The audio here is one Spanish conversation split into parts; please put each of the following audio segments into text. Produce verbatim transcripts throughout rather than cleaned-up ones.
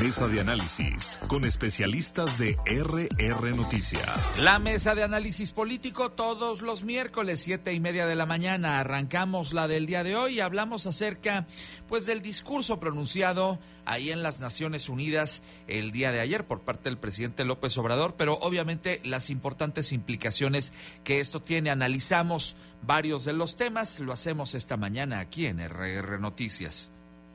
Mesa de análisis con especialistas de R R Noticias. La mesa de análisis político todos los miércoles, siete y media de la mañana. Arrancamos la del día de hoy y hablamos acerca, pues, del discurso pronunciado ahí en las Naciones Unidas el día de ayer por parte del presidente López Obrador, pero obviamente las importantes implicaciones que esto tiene. Analizamos varios de los temas, lo hacemos esta mañana aquí en R R Noticias.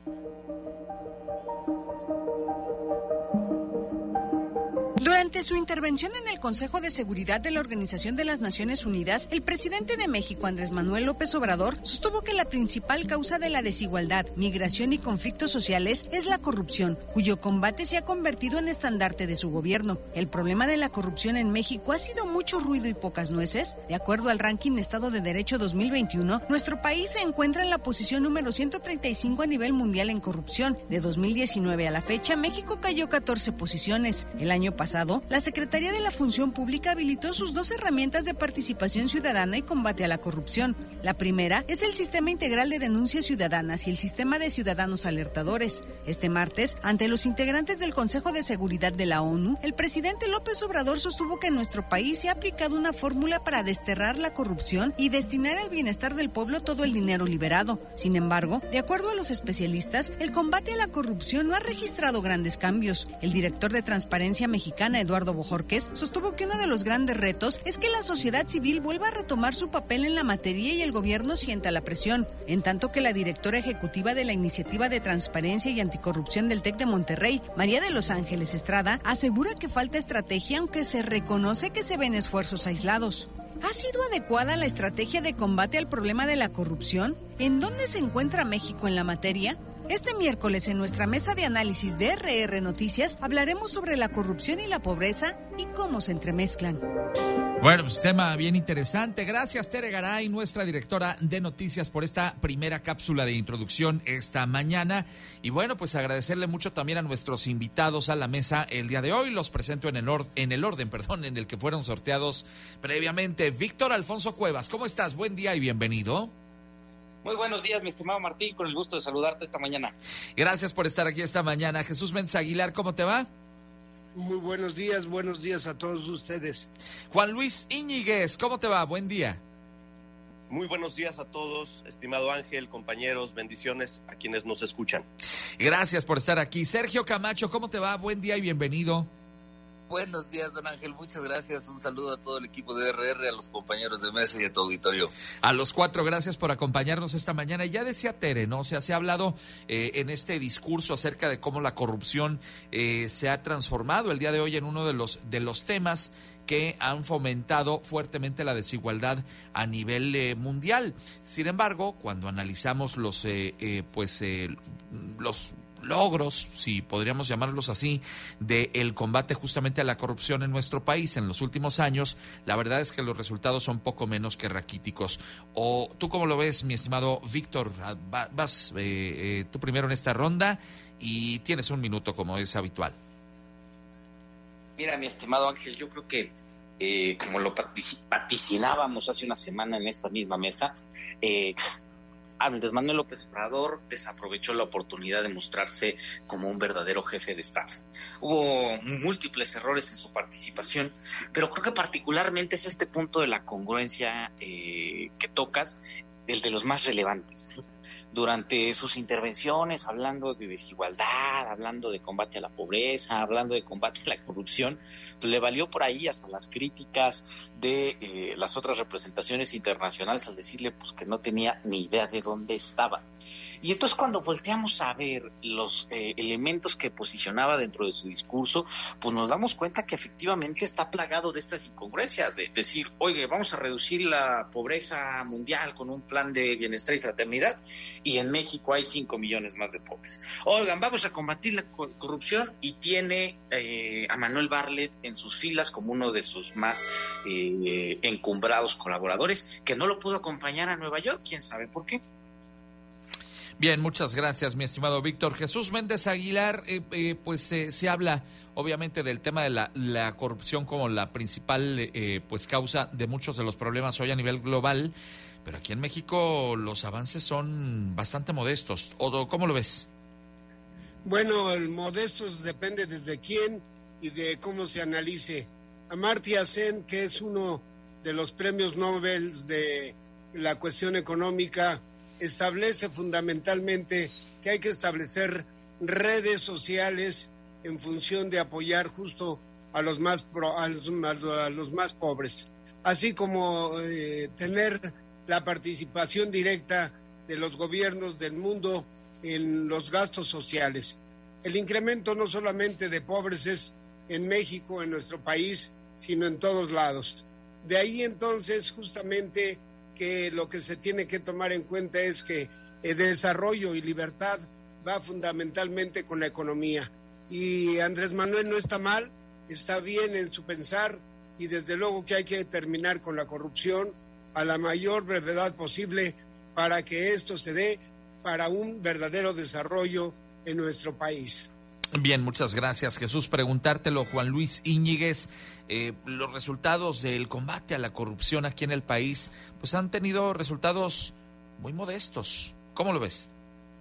Durante su intervención en el Consejo de Seguridad de la Organización de las Naciones Unidas, el presidente de México, Andrés Manuel López Obrador, sostuvo que la principal causa de la desigualdad, migración y conflictos sociales es la corrupción, cuyo combate se ha convertido en estandarte de su gobierno. El problema de la corrupción en México ha sido mucho ruido y pocas nueces. De acuerdo al ranking Estado de Derecho dos mil veintiuno, nuestro país se encuentra en la posición número ciento treinta y cinco a nivel mundial en corrupción. De dos mil diecinueve a la fecha, México cayó catorce posiciones. El año pasado, la Secretaría de la Función Pública habilitó sus dos herramientas de participación ciudadana y combate a la corrupción. La primera es el Sistema Integral de Denuncias Ciudadanas y el Sistema de Ciudadanos Alertadores. Este martes, ante los integrantes del Consejo de Seguridad de la ONU, el presidente López Obrador sostuvo que en nuestro país se ha aplicado una fórmula para desterrar la corrupción y destinar al bienestar del pueblo todo el dinero liberado. Sin embargo, de acuerdo a los especialistas, el combate a la corrupción no ha registrado grandes cambios. El director de Transparencia Mexicana, Eduardo Bojorquez, sostuvo que uno de los grandes retos es que la sociedad civil vuelva a retomar su papel en la materia y el gobierno sienta la presión, en tanto que la directora ejecutiva de la Iniciativa de Transparencia y Anticorrupción del TEC de Monterrey, María de Los Ángeles Estrada, asegura que falta estrategia, aunque se reconoce que se ven esfuerzos aislados. ¿Ha sido adecuada la estrategia de combate al problema de la corrupción? ¿En dónde se encuentra México en la materia? Este miércoles en nuestra mesa de análisis de R R Noticias hablaremos sobre la corrupción y la pobreza y cómo se entremezclan. Bueno, pues tema bien interesante. Gracias, Tere Garay, nuestra directora de noticias, por esta primera cápsula de introducción esta mañana. Y bueno, pues agradecerle mucho también a nuestros invitados a la mesa el día de hoy. Los presento en el, or- en el orden perdón, en el que fueron sorteados previamente. Víctor Alfonso Cuevas, ¿cómo estás? Buen día y bienvenido. Muy buenos días, mi estimado Martín, con el gusto de saludarte esta mañana. Gracias por estar aquí esta mañana. Jesús Méndez Aguilar, ¿cómo te va? Muy buenos días, buenos días a todos ustedes. Juan Luis Íñiguez, ¿cómo te va? Buen día. Muy buenos días a todos, estimado Ángel, compañeros, bendiciones a quienes nos escuchan. Gracias por estar aquí. Sergio Camacho, ¿cómo te va? Buen día y bienvenido. Buenos días, don Ángel, muchas gracias. Un saludo a todo el equipo de R R, a los compañeros de mesa y a tu auditorio. A los cuatro, gracias por acompañarnos esta mañana. Ya decía Tere, ¿no? O sea, se ha hablado eh, en este discurso acerca de cómo la corrupción eh, se ha transformado el día de hoy en uno de los, de los temas que han fomentado fuertemente la desigualdad a nivel eh, mundial. Sin embargo, cuando analizamos los, eh, eh, pues, eh, los logros, si podríamos llamarlos así, del combate justamente a la corrupción en nuestro país en los últimos años, la verdad es que los resultados son poco menos que raquíticos. ¿O tú cómo lo ves, mi estimado Víctor? Vas eh, eh, tú primero en esta ronda y tienes un minuto como es habitual. Mira, mi estimado Ángel, yo creo que eh, como lo vaticinábamos hace una semana en esta misma mesa, eh, Andrés Manuel López Obrador desaprovechó la oportunidad de mostrarse como un verdadero jefe de Estado. Hubo múltiples errores en su participación, pero creo que particularmente es este punto de la congruencia eh, que tocas, el de los más relevantes. Durante sus intervenciones, hablando de desigualdad, hablando de combate a la pobreza, hablando de combate a la corrupción, pues le valió por ahí hasta las críticas de eh, las otras representaciones internacionales al decirle pues que no tenía ni idea de dónde estaba. Y entonces cuando volteamos a ver los eh, elementos que posicionaba dentro de su discurso, pues nos damos cuenta que efectivamente está plagado de estas incongruencias, de decir, oye, vamos a reducir la pobreza mundial con un plan de bienestar y fraternidad, y en México hay cinco millones más de pobres. Oigan, vamos a combatir la corrupción, y tiene eh, a Manuel Bartlett en sus filas como uno de sus más eh, encumbrados colaboradores, que no lo pudo acompañar a Nueva York, quién sabe por qué. Bien, muchas gracias, mi estimado Víctor. Jesús Méndez Aguilar, eh, eh, pues eh, se habla obviamente del tema de la, la corrupción como la principal eh, pues causa de muchos de los problemas hoy a nivel global, pero aquí en México los avances son bastante modestos. ¿O cómo lo ves? Bueno, el modesto depende desde quién y de cómo se analice. Amartya Sen, que es uno de los premios Nobel de la cuestión económica, establece fundamentalmente que hay que establecer redes sociales en función de apoyar justo a los más, pro, a los, a los más pobres, así como eh, tener la participación directa de los gobiernos del mundo en los gastos sociales. El incremento no solamente de pobres es en México, en nuestro país, sino en todos lados. De ahí entonces justamente que lo que se tiene que tomar en cuenta es que el desarrollo y libertad va fundamentalmente con la economía. Y Andrés Manuel no está mal, está bien en su pensar, y desde luego que hay que terminar con la corrupción a la mayor brevedad posible para que esto se dé para un verdadero desarrollo en nuestro país. Bien, muchas gracias, Jesús. Preguntártelo, Juan Luis Íñiguez, eh, los resultados del combate a la corrupción aquí en el país, pues han tenido resultados muy modestos. ¿Cómo lo ves?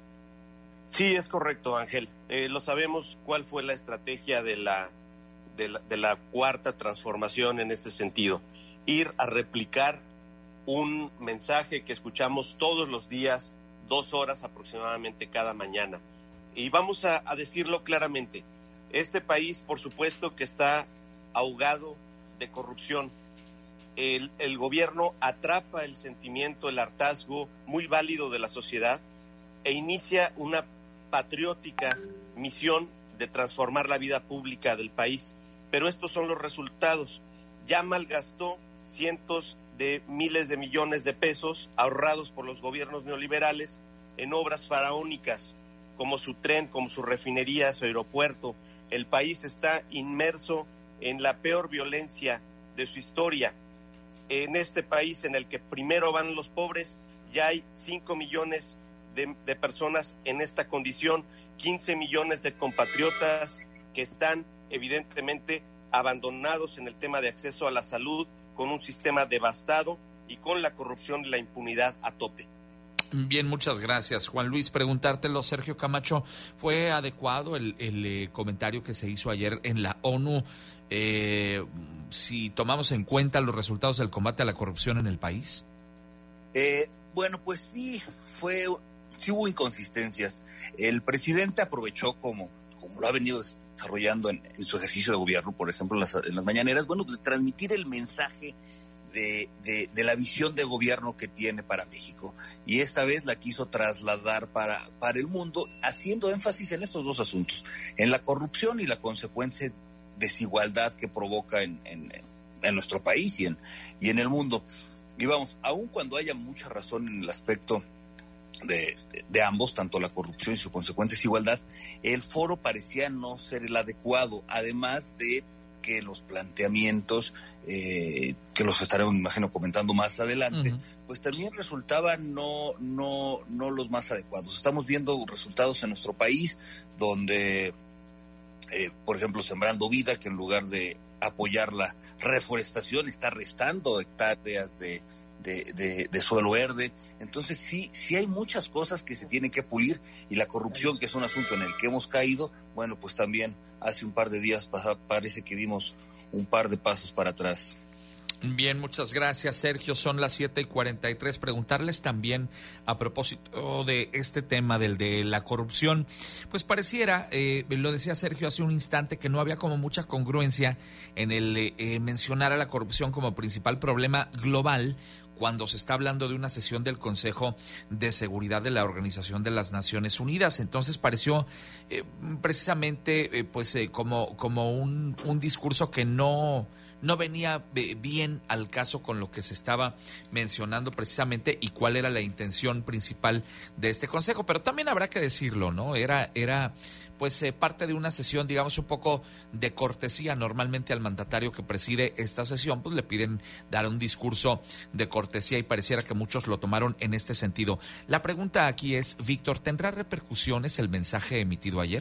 Sí, es correcto, Ángel. Eh, lo sabemos cuál fue la estrategia de la, de la, de la cuarta transformación en este sentido. Ir a replicar un mensaje que escuchamos todos los días, dos horas aproximadamente cada mañana. Y vamos a, a decirlo claramente, este país por supuesto que está ahogado de corrupción. El, el gobierno atrapa el sentimiento, el hartazgo muy válido de la sociedad e inicia una patriótica misión de transformar la vida pública del país. Pero estos son los resultados. Ya malgastó cientos de miles de millones de pesos ahorrados por los gobiernos neoliberales en obras faraónicas, como su tren, como su refinería, su aeropuerto. El país está inmerso en la peor violencia de su historia. En este país en el que primero van los pobres, ya hay cinco millones de, de personas en esta condición, quince millones de compatriotas que están evidentemente abandonados en el tema de acceso a la salud, con un sistema devastado y con la corrupción y la impunidad a tope. Bien, muchas gracias, Juan Luis. Preguntártelo, Sergio Camacho, ¿fue adecuado el, el eh, comentario que se hizo ayer en la ONU, eh, si tomamos en cuenta los resultados del combate a la corrupción en el país? Eh, bueno, pues sí, fue, sí hubo inconsistencias. El presidente aprovechó, como, como lo ha venido desarrollando en, en su ejercicio de gobierno, por ejemplo, en las, en las mañaneras, bueno, pues transmitir el mensaje De, de, de la visión de gobierno que tiene para México, y esta vez la quiso trasladar para, para el mundo, haciendo énfasis en estos dos asuntos, en la corrupción y la consecuente desigualdad que provoca en, en, en nuestro país y en, y en el mundo. Y vamos, aun cuando haya mucha razón en el aspecto de, de, de ambos, tanto la corrupción y su consecuente desigualdad, el foro parecía no ser el adecuado, además de que los planteamientos, eh, que los estaremos, me imagino, comentando más adelante, uh-huh. pues también resultaban no, no, no los más adecuados. Estamos viendo resultados en nuestro país donde, eh, por ejemplo, Sembrando Vida, que en lugar de apoyar la reforestación, está restando hectáreas de, de, de, de suelo verde. Entonces sí, sí hay muchas cosas que se tienen que pulir, y la corrupción, que es un asunto en el que hemos caído, bueno, pues también hace un par de días parece que dimos un par de pasos para atrás. Bien, muchas gracias, Sergio. Son las siete y cuarenta y tres. Preguntarles también a propósito de este tema del de la corrupción. Pues pareciera, eh, lo decía Sergio hace un instante, que no había como mucha congruencia en el eh, mencionar a la corrupción como principal problema global, cuando se está hablando de una sesión del Consejo de Seguridad de la Organización de las Naciones Unidas. Entonces pareció eh, precisamente eh, pues eh, como, como un, un discurso que no, no venía bien al caso con lo que se estaba mencionando precisamente y cuál era la intención principal de este Consejo. Pero también habrá que decirlo, ¿no? Era, era pues eh, parte de una sesión, digamos, un poco de cortesía. Normalmente al mandatario que preside esta sesión, pues le piden dar un discurso de cortesía, y pareciera que muchos lo tomaron en este sentido. La pregunta aquí es, Víctor, ¿tendrá repercusiones el mensaje emitido ayer?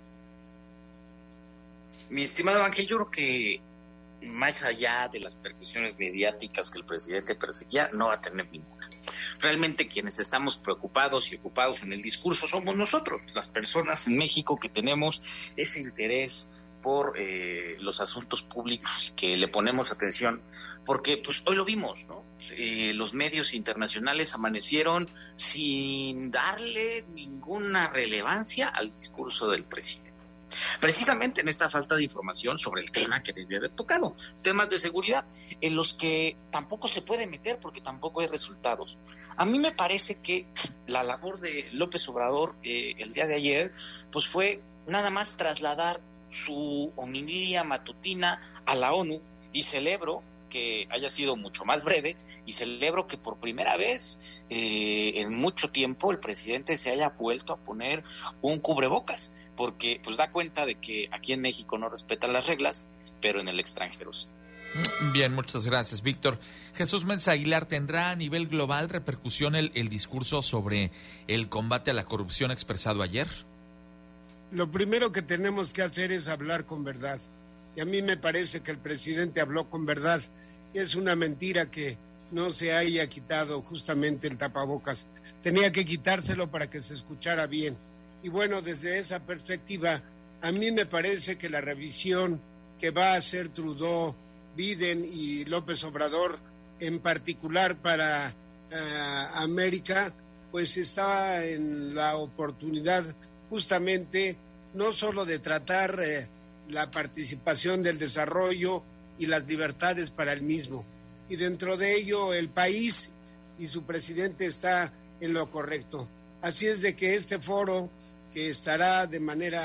Mi estimado Ángel, yo creo que más allá de las repercusiones mediáticas que el presidente perseguía, no va a tener ninguna. realmente quienes estamos preocupados y ocupados en el discurso somos nosotros, las personas en México que tenemos ese interés por eh, los asuntos públicos y que le ponemos atención, porque pues hoy lo vimos, ¿no? Eh, los medios internacionales amanecieron sin darle ninguna relevancia al discurso del presidente. Precisamente en esta falta de información sobre el tema que debía haber tocado, temas de seguridad, en los que tampoco se puede meter porque tampoco hay resultados. A mí me parece que la labor de López Obrador eh, el día de ayer, pues fue nada más trasladar su homilia matutina a la ONU, y celebro que haya sido mucho más breve, y celebro que por primera vez eh, en mucho tiempo el presidente se haya vuelto a poner un cubrebocas, porque pues da cuenta de que aquí en México no respetan las reglas, pero en el extranjero sí. Bien, muchas gracias, Víctor. Jesús Mensa Aguilar, ¿tendrá a nivel global repercusión el, el discurso sobre el combate a la corrupción expresado ayer? Lo primero que tenemos que hacer es hablar con verdad. Y a mí me parece que el presidente habló con verdad. Y es una mentira que no se haya quitado justamente el tapabocas. Tenía que quitárselo para que se escuchara bien. Y bueno, desde esa perspectiva, a mí me parece que la revisión que va a hacer Trudeau, Biden y López Obrador, en particular para uh, América, pues está en la oportunidad justamente no solo de tratar eh, la participación del desarrollo y las libertades para el mismo. Y dentro de ello el país y su presidente está en lo correcto. Así es de que este foro, que estará de manera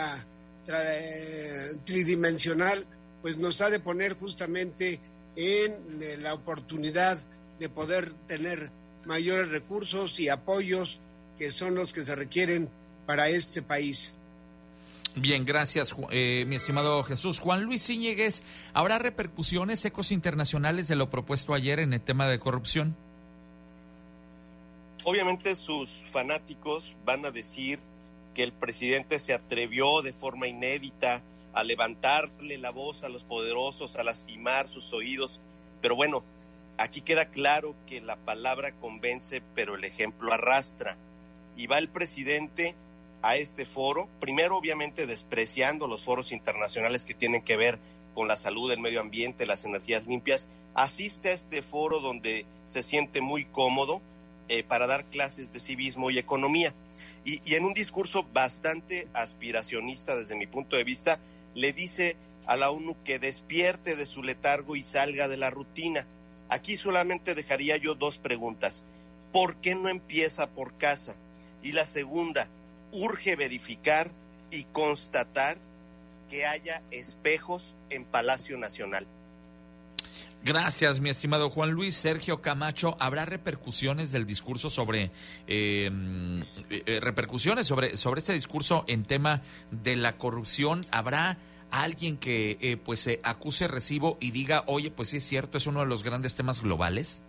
tra- tridimensional, pues nos ha de poner justamente en la oportunidad de poder tener mayores recursos y apoyos que son los que se requieren para este país. Bien, gracias, eh, mi estimado Jesús. Juan Luis Íñiguez, ¿habrá repercusiones, ecos internacionales de lo propuesto ayer en el tema de corrupción? Obviamente sus fanáticos van a decir que el presidente se atrevió de forma inédita a levantarle la voz a los poderosos, a lastimar sus oídos, pero bueno, aquí queda claro que la palabra convence, pero el ejemplo arrastra. Y va el presidente a este foro, primero obviamente despreciando los foros internacionales que tienen que ver con la salud, el medio ambiente, las energías limpias, asiste a este foro donde se siente muy cómodo eh, para dar clases de civismo y economía. Y, y en un discurso bastante aspiracionista desde mi punto de vista, le dice a la ONU que despierte de su letargo y salga de la rutina. Aquí solamente dejaría yo dos preguntas. ¿Por qué no empieza por casa? Y la segunda, urge verificar y constatar que haya espejos en Palacio Nacional. Gracias, mi estimado Juan Luis. Sergio Camacho, ¿habrá repercusiones del discurso sobre eh, eh, repercusiones sobre, sobre este discurso en tema de la corrupción? ¿Habrá alguien que eh, pues se acuse recibo y diga, oye, pues sí es cierto, es uno de los grandes temas globales?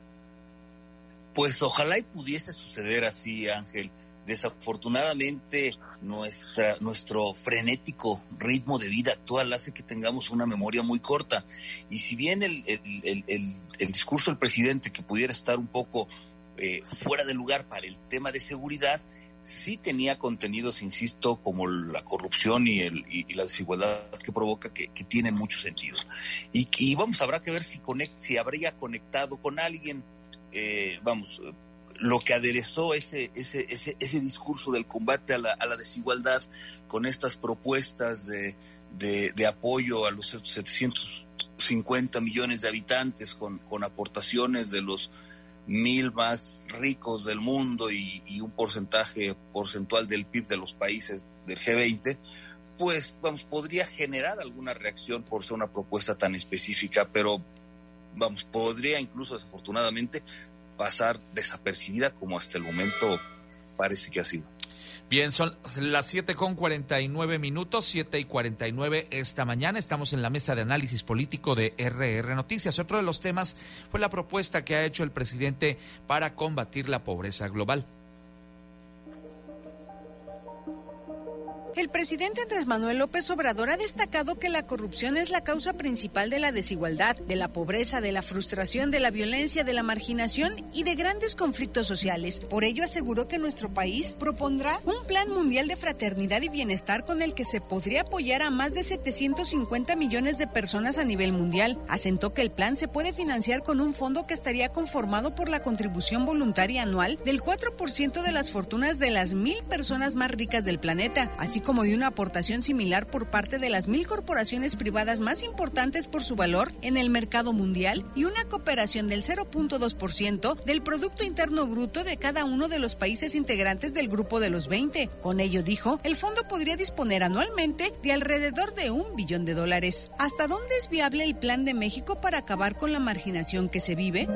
Pues ojalá y pudiese suceder así, Ángel. Desafortunadamente, nuestra, nuestro frenético ritmo de vida actual hace que tengamos una memoria muy corta. Y si bien el, el, el, el, el discurso del presidente, que pudiera estar un poco eh, fuera de lugar para el tema de seguridad, sí tenía contenidos, insisto, como la corrupción y, el, y, y la desigualdad que provoca, que, que tienen mucho sentido. Y, y vamos, habrá que ver si, conect, si habría conectado con alguien, eh, vamos... lo que aderezó ese, ese, ese, ese discurso del combate a la, a la desigualdad con estas propuestas de, de, de apoyo a los setecientos cincuenta millones de habitantes con, con aportaciones de los mil más ricos del mundo y, y un porcentaje porcentual del P I B de los países del G veinte, pues vamos, podría generar alguna reacción por ser una propuesta tan específica, pero vamos, podría incluso desafortunadamente pasar desapercibida como hasta el momento parece que ha sido. Bien, son las siete con cuarenta y nueve minutos, siete y cuarenta y nueve esta mañana. Estamos en la mesa de análisis político de R R Noticias. Otro de los temas fue la propuesta que ha hecho el presidente para combatir la pobreza global. El presidente Andrés Manuel López Obrador ha destacado que la corrupción es la causa principal de la desigualdad, de la pobreza, de la frustración, de la violencia, de la marginación y de grandes conflictos sociales. Por ello aseguró que nuestro país propondrá un plan mundial de fraternidad y bienestar con el que se podría apoyar a más de setecientos cincuenta millones de personas a nivel mundial. Asentó que el plan se puede financiar con un fondo que estaría conformado por la contribución voluntaria anual del cuatro por ciento de las fortunas de las mil personas más ricas del planeta, así como de una aportación similar por parte de las mil corporaciones privadas más importantes por su valor en el mercado mundial y una cooperación del cero punto dos por ciento del Producto Interno Bruto de cada uno de los países integrantes del Grupo de los veinte. Con ello, dijo, el fondo podría disponer anualmente de alrededor de un billón de dólares. ¿Hasta dónde es viable el plan de México para acabar con la marginación que se vive?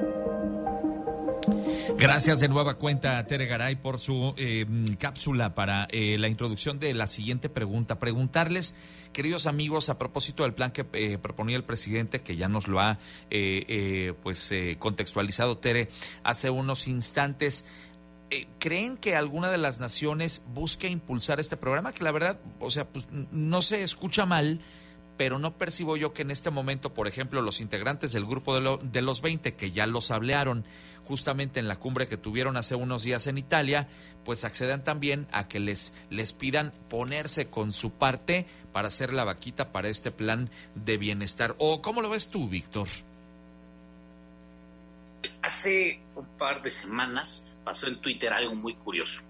Gracias de nueva cuenta a Tere Garay por su eh, cápsula para eh, la introducción de la siguiente pregunta. Preguntarles, queridos amigos, a propósito del plan que eh, proponía el presidente, que ya nos lo ha eh, eh, pues eh, contextualizado Tere hace unos instantes, eh, ¿creen que alguna de las naciones busque impulsar este programa? Que la verdad, o sea, pues no se escucha mal, pero no percibo yo que en este momento, por ejemplo, los integrantes del grupo de, lo, de los veinte, que ya los hablaron justamente en la cumbre que tuvieron hace unos días en Italia, pues accedan también a que les, les pidan ponerse con su parte para hacer la vaquita para este plan de bienestar. ¿O cómo lo ves tú, Víctor? Hace un par de semanas pasó en Twitter algo muy curioso.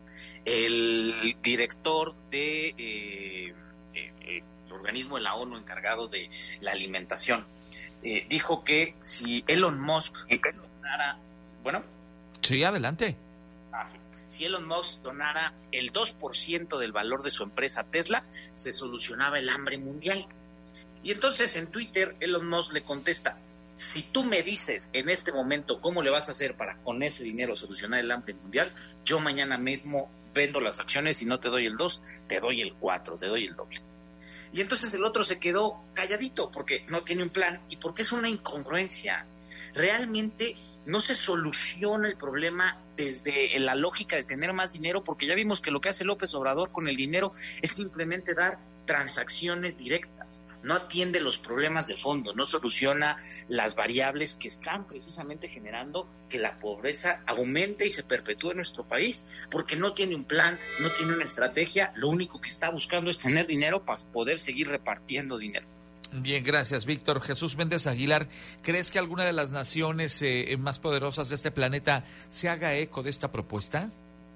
El director de... Eh, eh, organismo de la ONU encargado de la alimentación, eh, dijo que si Elon Musk donara, bueno. Sí, adelante. Ah, si Elon Musk donara el dos por ciento del valor de su empresa Tesla, se solucionaba el hambre mundial. Y entonces en Twitter Elon Musk le contesta, si tú me dices en este momento cómo le vas a hacer para con ese dinero solucionar el hambre mundial, yo mañana mismo vendo las acciones y no te doy el dos, te doy el cuatro, te doy el doble. Y entonces el otro se quedó calladito porque no tiene un plan y porque es una incongruencia. Realmente no se soluciona el problema desde la lógica de tener más dinero, porque ya vimos que lo que hace López Obrador con el dinero es simplemente dar transacciones directas. No atiende los problemas de fondo, no soluciona las variables que están precisamente generando que la pobreza aumente y se perpetúe en nuestro país, porque no tiene un plan, no tiene una estrategia, lo único que está buscando es tener dinero para poder seguir repartiendo dinero. Bien, gracias, Víctor. Jesús Méndez Aguilar, ¿crees que alguna de las naciones eh, más poderosas de este planeta se haga eco de esta propuesta?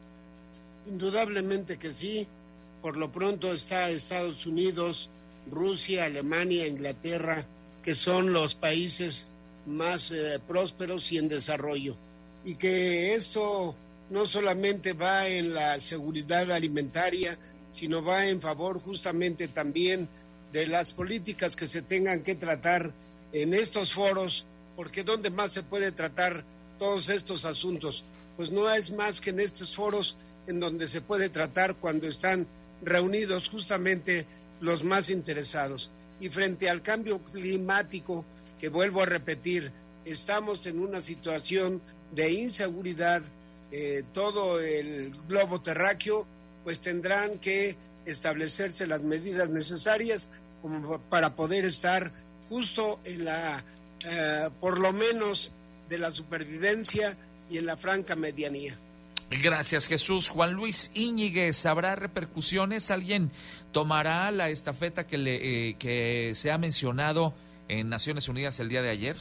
Indudablemente que sí. Por lo pronto está Estados Unidos, Rusia, Alemania, Inglaterra, que son los países más eh, prósperos y en desarrollo. Y que esto no solamente va en la seguridad alimentaria, sino va en favor justamente también de las políticas que se tengan que tratar en estos foros, porque ¿dónde más se puede tratar todos estos asuntos? Pues no es más que en estos foros en donde se puede tratar cuando están reunidos justamente los más interesados. Y frente al cambio climático, que vuelvo a repetir, estamos en una situación de inseguridad, eh, todo el globo terráqueo, pues tendrán que establecerse las medidas necesarias como para poder estar justo en la, eh, por lo menos, de la supervivencia y en la franca medianía. Gracias, Jesús. Juan Luis Íñiguez, ¿habrá repercusiones? ¿Alguien tomará la estafeta que, le, eh, que se ha mencionado en Naciones Unidas el día de ayer?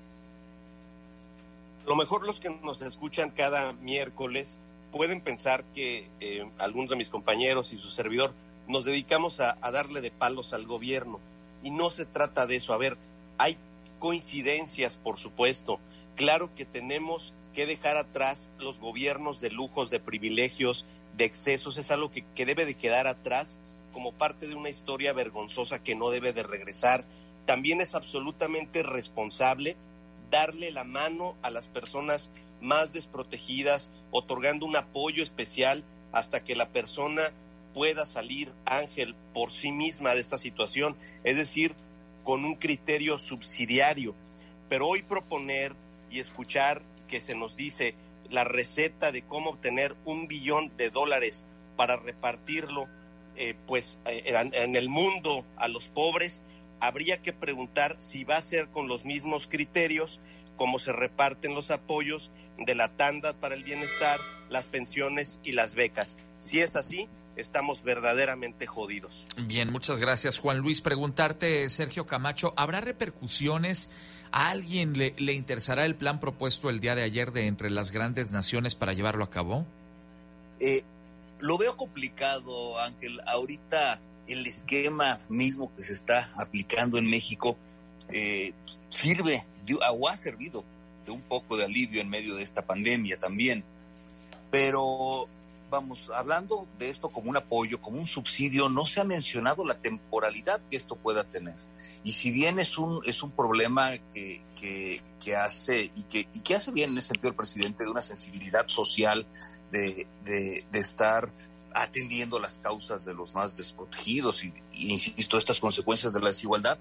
A lo mejor los que nos escuchan cada miércoles pueden pensar que eh, algunos de mis compañeros y su servidor nos dedicamos a, a darle de palos al gobierno, y no se trata de eso. A ver, hay coincidencias, por supuesto. Claro que tenemos que dejar atrás los gobiernos de lujos, de privilegios, de excesos. Es algo que, que debe de quedar atrás como parte de una historia vergonzosa que no debe de regresar. También es absolutamente responsable darle la mano a las personas más desprotegidas, otorgando un apoyo especial hasta que la persona pueda salir, Ángel, por sí misma de esta situación, es decir, con un criterio subsidiario. Pero hoy proponer y escuchar que se nos dice la receta de cómo obtener un billón de dólares para repartirlo eh, pues eh, en, en el mundo a los pobres, habría que preguntar si va a ser con los mismos criterios como se reparten los apoyos de la tanda para el bienestar, las pensiones y las becas. Si es así, estamos verdaderamente jodidos. Bien, muchas gracias, Juan Luis. Preguntarte, Sergio Camacho, ¿habrá repercusiones? ¿A alguien le, le interesará el plan propuesto el día de ayer de entre las grandes naciones para llevarlo a cabo? Eh, lo veo complicado, Ángel. Ahorita el esquema mismo que se está aplicando en México eh, sirve de, o ha servido de un poco de alivio en medio de esta pandemia también. Pero vamos, hablando de esto como un apoyo, como un subsidio, no se ha mencionado la temporalidad que esto pueda tener. Y si bien es un es un problema que, que, que hace y que, y que hace bien en ese sentido el presidente, de una sensibilidad social, de, de, de estar atendiendo las causas de los más desprotegidos y, y insisto, estas consecuencias de la desigualdad,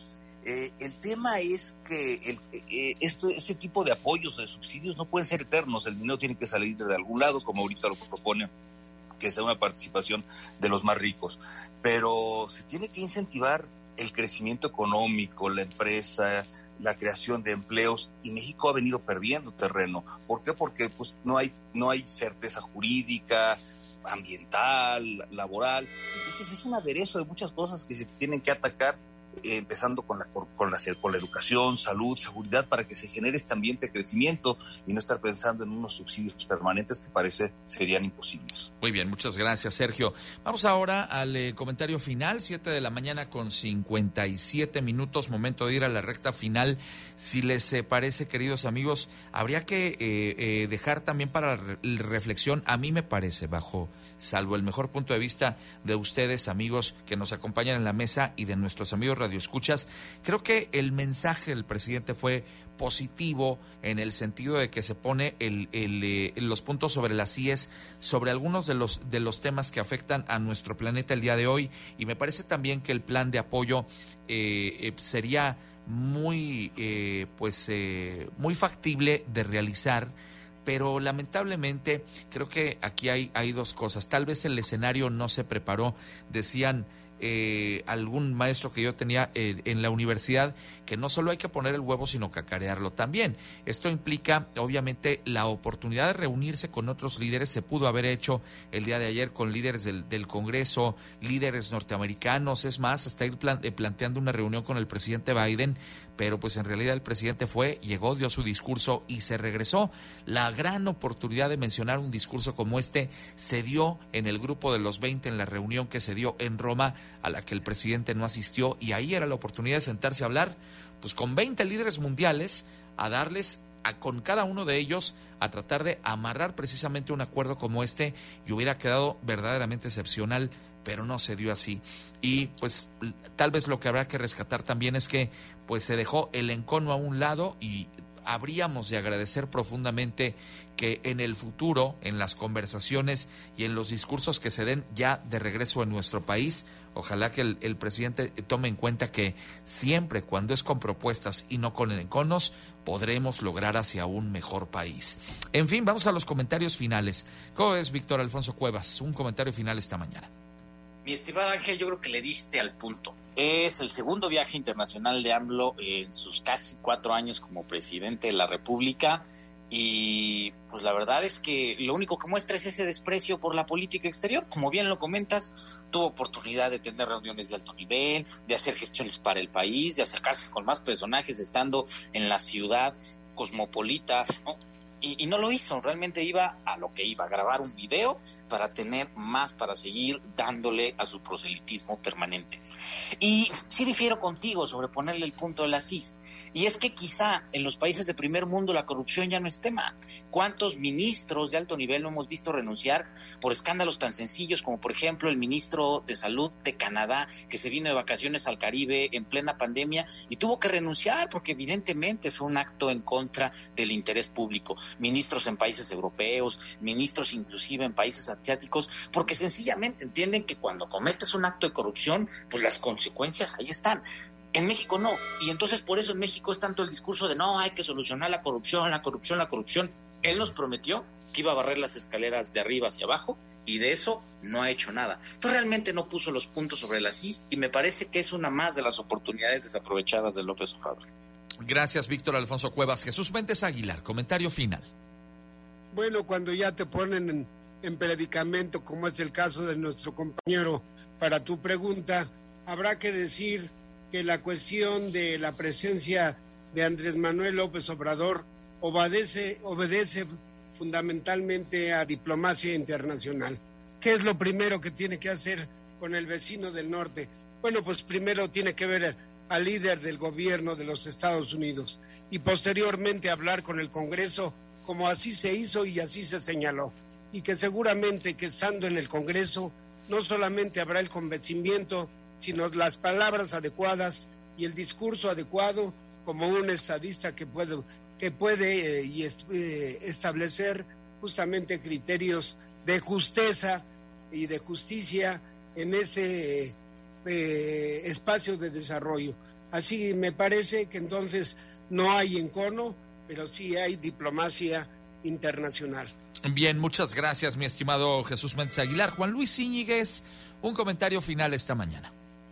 eh, el tema es que el, eh, este, este tipo de apoyos, de subsidios, no pueden ser eternos. El dinero tiene que salir de algún lado, como ahorita lo propone, que sea una participación de los más ricos. Pero se tiene que incentivar el crecimiento económico, la empresa, la creación de empleos, y México ha venido perdiendo terreno. ¿Por qué? Porque pues no hay, no hay certeza jurídica, ambiental, laboral. Entonces es un aderezo de muchas cosas que se tienen que atacar, eh, empezando con la, con, la, con la educación, salud, seguridad, para que se genere este ambiente de crecimiento y no estar pensando en unos subsidios permanentes que parece serían imposibles. Muy bien, muchas gracias, Sergio. Vamos ahora al eh, comentario final, siete de la mañana con cincuenta y siete minutos, momento de ir a la recta final. Si les eh, parece, queridos amigos, habría que eh, eh, dejar también para re- reflexión, a mí me parece, bajo, salvo el mejor punto de vista de ustedes, amigos que nos acompañan en la mesa, y de nuestros amigos radioescuchas, creo que el mensaje del presidente fue positivo en el sentido de que se pone el, el, eh, los puntos sobre las íes sobre algunos de los, de los temas que afectan a nuestro planeta el día de hoy, y me parece también que el plan de apoyo eh, eh, sería muy, eh, pues, eh, muy factible de realizar. Pero lamentablemente creo que aquí hay, hay dos cosas. Tal vez el escenario no se preparó. Decían eh, algún maestro que yo tenía eh, en la universidad que no solo hay que poner el huevo, sino cacarearlo también. Esto implica, obviamente, la oportunidad de reunirse con otros líderes. Se pudo haber hecho el día de ayer con líderes del, del Congreso, líderes norteamericanos. Es más, hasta ir plan, eh, planteando una reunión con el presidente Biden, pero pues en realidad el presidente fue, llegó, dio su discurso y se regresó. La gran oportunidad de mencionar un discurso como este se dio en el grupo de los veinte, en la reunión que se dio en Roma, a la que el presidente no asistió, y ahí era la oportunidad de sentarse a hablar pues con veinte líderes mundiales, a darles a, con cada uno de ellos, a tratar de amarrar precisamente un acuerdo como este, y hubiera quedado verdaderamente excepcional, pero no se dio así. Y pues tal vez lo que habrá que rescatar también es que pues se dejó el encono a un lado, y habríamos de agradecer profundamente que en el futuro, en las conversaciones y en los discursos que se den ya de regreso en nuestro país, ojalá que el, el presidente tome en cuenta que siempre, cuando es con propuestas y no con enconos, podremos lograr hacia un mejor país. En fin, vamos a los comentarios finales. ¿Cómo es, Víctor Alfonso Cuevas? Un comentario final esta mañana. Mi estimado Ángel, yo creo que le diste al punto. Es el segundo viaje internacional de AMLO en sus casi cuatro años como presidente de la República, y pues la verdad es que lo único que muestra es ese desprecio por la política exterior. Como bien lo comentas, tuvo oportunidad de tener reuniones de alto nivel, de hacer gestiones para el país, de acercarse con más personajes estando en la ciudad cosmopolita, ¿no? Y, y no lo hizo, realmente iba a lo que iba, a grabar un video para tener más, para seguir dándole a su proselitismo permanente. Y sí difiero contigo sobre ponerle el punto de las is, y es que quizá en los países de primer mundo la corrupción ya no es tema. ¿Cuántos ministros de alto nivel no hemos visto renunciar por escándalos tan sencillos como, por ejemplo, el ministro de Salud de Canadá, que se vino de vacaciones al Caribe en plena pandemia y tuvo que renunciar porque evidentemente fue un acto en contra del interés público? Ministros en países europeos, ministros inclusive en países asiáticos, porque sencillamente entienden que cuando cometes un acto de corrupción, pues las consecuencias ahí están. En México no, y entonces por eso en México es tanto el discurso de no, hay que solucionar la corrupción, la corrupción, la corrupción. Él nos prometió que iba a barrer las escaleras de arriba hacia abajo, y de eso no ha hecho nada. Entonces realmente no puso los puntos sobre las is, y me parece que es una más de las oportunidades desaprovechadas de López Obrador. Gracias, Víctor Alfonso Cuevas. Jesús Méndez Aguilar, comentario final. Bueno, cuando ya te ponen en, en predicamento, como es el caso de nuestro compañero, para tu pregunta, habrá que decir que la cuestión de la presencia de Andrés Manuel López Obrador obedece, obedece fundamentalmente a diplomacia internacional. ¿Qué es lo primero que tiene que hacer con el vecino del norte? Bueno, pues primero tiene que ver al líder del gobierno de los Estados Unidos y posteriormente hablar con el Congreso, como así se hizo y así se señaló. Y que seguramente que estando en el Congreso no solamente habrá el convencimiento, sino las palabras adecuadas y el discurso adecuado, como un estadista que puede, que puede eh, y es, eh, establecer justamente criterios de justeza y de justicia en ese eh, espacio de desarrollo. Así me parece que entonces no hay encono, pero sí hay diplomacia internacional. Bien, muchas gracias, mi estimado Jesús Méndez Aguilar. Juan Luis Íñiguez, un comentario final esta mañana.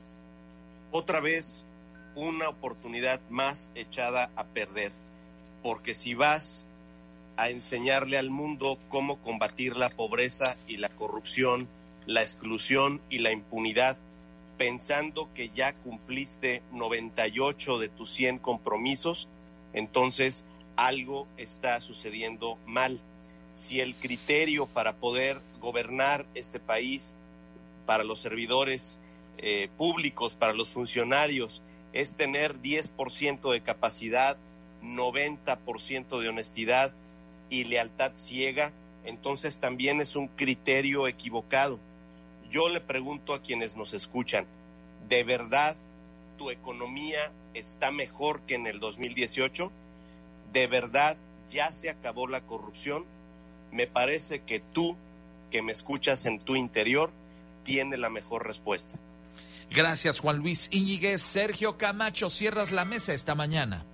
Otra vez, una oportunidad más echada a perder, porque si vas a enseñarle al mundo cómo combatir la pobreza y la corrupción, la exclusión y la impunidad, pensando que ya cumpliste noventa y ocho de tus cien compromisos, entonces algo está sucediendo mal. Si el criterio para poder gobernar este país, para los servidores eh, públicos, para los funcionarios, es tener diez por ciento de capacidad, noventa por ciento de honestidad y lealtad ciega, entonces también es un criterio equivocado. Yo le pregunto a quienes nos escuchan, ¿de verdad tu economía está mejor que en el dos mil dieciocho? ¿De verdad ya se acabó la corrupción? Me parece que tú, que me escuchas en tu interior, tienes la mejor respuesta. Gracias, Juan Luis Íñiguez. Sergio Camacho, cierras la mesa esta mañana.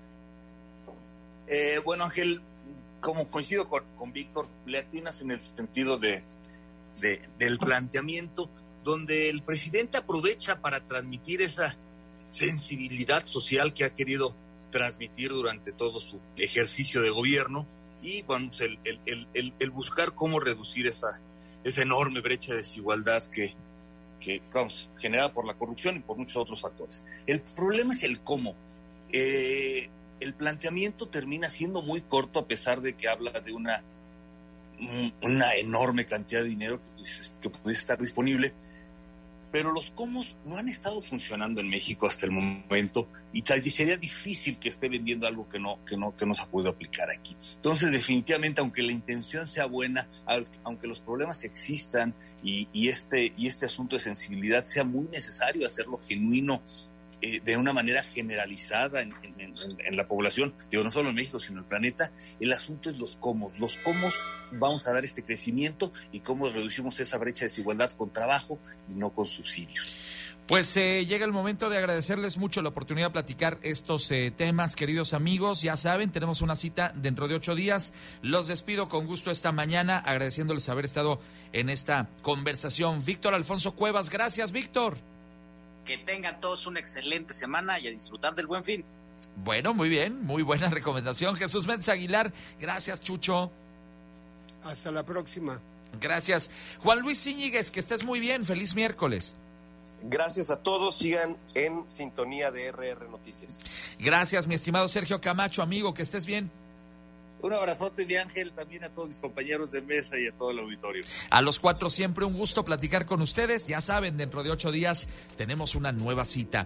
Eh, bueno, Ángel, como coincido con, con Víctor, le atinas en el sentido de, de, del planteamiento, donde el presidente aprovecha para transmitir esa sensibilidad social que ha querido transmitir durante todo su ejercicio de gobierno, y bueno, el, el, el, el buscar cómo reducir esa, esa enorme brecha de desigualdad que, que vamos, generada por la corrupción y por muchos otros factores. El problema es el cómo. Eh, el planteamiento termina siendo muy corto, a pesar de que habla de una, una enorme cantidad de dinero que, que puede estar disponible, pero los cómo no han estado funcionando en México hasta el momento, y tal vez sería difícil que esté vendiendo algo que no, que no, que no se ha podido aplicar aquí. Entonces, definitivamente, aunque la intención sea buena, aunque los problemas existan y, y, este, y este asunto de sensibilidad sea muy necesario hacerlo genuino, eh, de una manera generalizada en, en, en, en la población, digo, no solo en México, sino en el planeta, el asunto es los cómo. Los cómo vamos a dar este crecimiento y cómo reducimos esa brecha de desigualdad con trabajo y no con subsidios. Pues eh, llega el momento de agradecerles mucho la oportunidad de platicar estos eh, temas, queridos amigos. Ya saben, tenemos una cita dentro de ocho días. Los despido con gusto esta mañana, agradeciéndoles haber estado en esta conversación. Víctor Alfonso Cuevas, gracias, Víctor. Que tengan todos una excelente semana y a disfrutar del Buen Fin. Bueno, muy bien, muy buena recomendación. Jesús Méndez Aguilar, gracias, Chucho. Hasta la próxima. Gracias. Juan Luis Íñiguez, que estés muy bien, feliz miércoles. Gracias a todos, sigan en sintonía de R R Noticias. Gracias, mi estimado Sergio Camacho, amigo, que estés bien. Un abrazote, mi Ángel, también a todos mis compañeros de mesa y a todo el auditorio. A los cuatro siempre un gusto platicar con ustedes. Ya saben, dentro de ocho días tenemos una nueva cita.